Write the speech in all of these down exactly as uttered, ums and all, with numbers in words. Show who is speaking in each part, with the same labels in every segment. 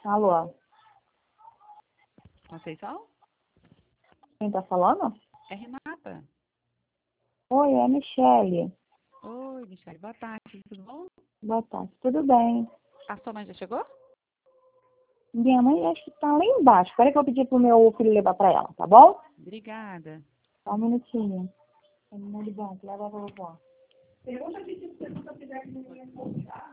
Speaker 1: Alô,
Speaker 2: Conceição?
Speaker 1: quem tá falando?
Speaker 2: É Renata.
Speaker 1: Oi, é a Michele.
Speaker 2: Oi, Michele. Boa tarde. Tudo bom?
Speaker 1: Boa tarde, tudo bem?
Speaker 2: A sua mãe já chegou?
Speaker 1: Minha mãe acho que tá lá embaixo. Espera que eu pedi pro meu filho levar pra ela, tá bom?
Speaker 2: Obrigada.
Speaker 1: Só um minutinho. É muito bom, leva pra vovó. Pergunta aqui se você nunca fizer que ninguém responder.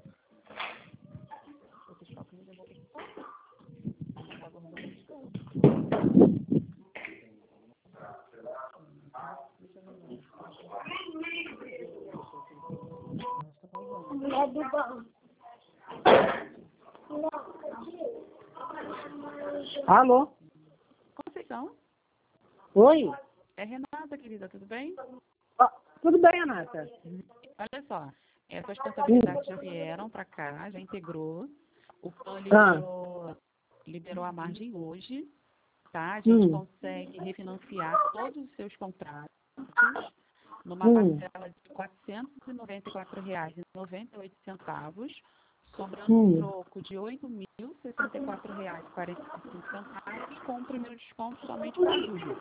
Speaker 1: Alô?
Speaker 2: Conceição?
Speaker 1: Oi?
Speaker 2: É Renata, querida. Tudo bem?
Speaker 1: Ah, tudo bem, Renata?
Speaker 2: Olha só. Essas
Speaker 1: Hum.
Speaker 2: contabilidades já vieram para cá, já integrou. O plano
Speaker 1: Ah.
Speaker 2: liberou, liberou a margem hoje, tá? A gente
Speaker 1: Hum.
Speaker 2: consegue refinanciar todos os seus contratos numa
Speaker 1: Hum.
Speaker 2: parcela de quatrocentos e noventa e quatro reais e noventa e oito centavos, sobrando um
Speaker 1: Hum.
Speaker 2: troco de oito mil e sessenta e quatro reais e quarenta e cinco centavos, com o primeiro desconto somente para julho.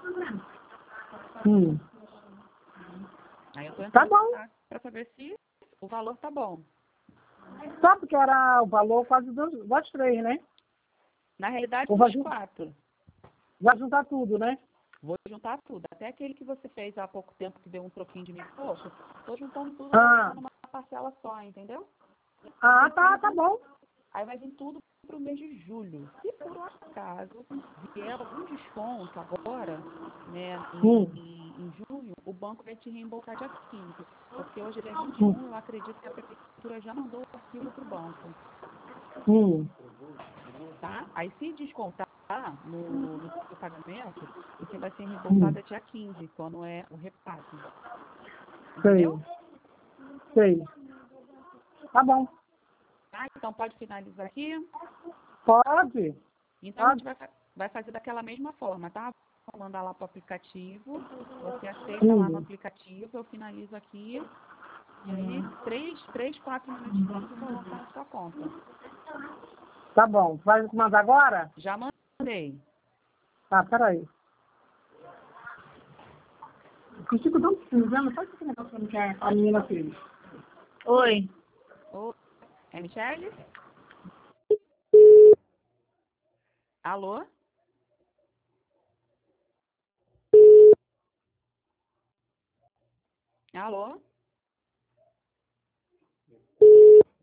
Speaker 1: Hum.
Speaker 2: Aí eu estou
Speaker 1: Tá
Speaker 2: entrando
Speaker 1: bom.
Speaker 2: para saber se o valor tá bom.
Speaker 1: Sabe porque era o valor quase dos, dos três, né?
Speaker 2: Na realidade,
Speaker 1: Ou vai,
Speaker 2: dos
Speaker 1: jun-
Speaker 2: quatro.
Speaker 1: vai juntar tudo, né?
Speaker 2: Vou juntar tudo. Até aquele que você fez há pouco tempo, que deu um troquinho de mil e pouco, estou juntando tudo
Speaker 1: Ah.
Speaker 2: numa parcela só, entendeu?
Speaker 1: Ah, tá, tá bom.
Speaker 2: Aí vai vir tudo para o mês de julho. Se por um acaso vier algum desconto agora, né,
Speaker 1: Hum.
Speaker 2: em, em, em junho, o banco vai te reembolsar dia quinze. Porque hoje ele é vinte e
Speaker 1: Hum.
Speaker 2: um, eu acredito que a prefeitura já mandou o arquivo para o banco.
Speaker 1: Hum.
Speaker 2: Tá? Aí se descontar no, no seu pagamento, você vai ser
Speaker 1: Hum.
Speaker 2: reembolsado dia quinze, quando é o repasse.
Speaker 1: Sei.
Speaker 2: Entendeu?
Speaker 1: Sei. Tá bom.
Speaker 2: Tá? Então pode finalizar aqui.
Speaker 1: Pode.
Speaker 2: Então a
Speaker 1: Pode.
Speaker 2: gente vai, fa- vai fazer daquela mesma forma, tá? Vou mandar lá para o aplicativo. Você aceita lá no
Speaker 1: Hum.
Speaker 2: aplicativo, eu finalizo aqui. E aí, três, três, quatro minutinhos o valor tá na sua conta.
Speaker 1: Tá bom. Vai mandar agora?
Speaker 2: Já mandei.
Speaker 1: Tá, peraí. Eu fico tão precisando. Faz esse negócio que eu não quero. A menina fez. Oi.
Speaker 2: Ô, é Michele? Alô? Alô?